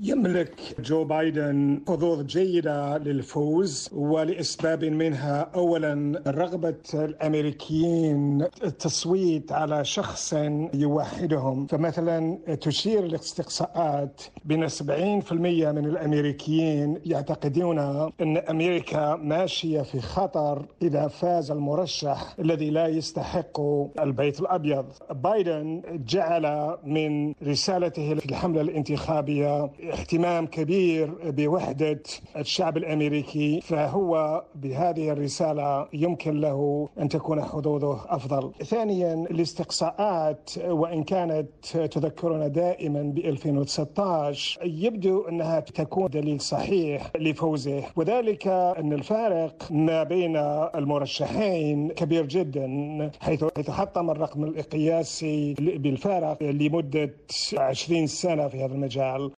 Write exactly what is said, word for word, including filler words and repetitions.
يملك جو بايدن حظوظ جيدة للفوز ولأسباب منها. أولا، رغبة الأمريكيين التصويت على شخص يوحدهم. فمثلا تشير الاستقصاءات بأن سبعين بالمئة من الأمريكيين يعتقدون أن أمريكا ماشية في خطر إذا فاز المرشح الذي لا يستحق البيت الأبيض. بايدن جعل من رسالته في الحملة الانتخابية اهتمام كبير بوحدة الشعب الأمريكي، فهو بهذه الرسالة يمكن له أن تكون حظوظه أفضل. ثانيا، الاستقصاءات وإن كانت تذكرنا دائما ب ألفين وتسعة عشر يبدو أنها تكون دليل صحيح لفوزه، وذلك أن الفارق ما بين المرشحين كبير جدا، حيث حيث حطم الرقم القياسي بالفارق لمدة عشرين سنة في هذا المجال.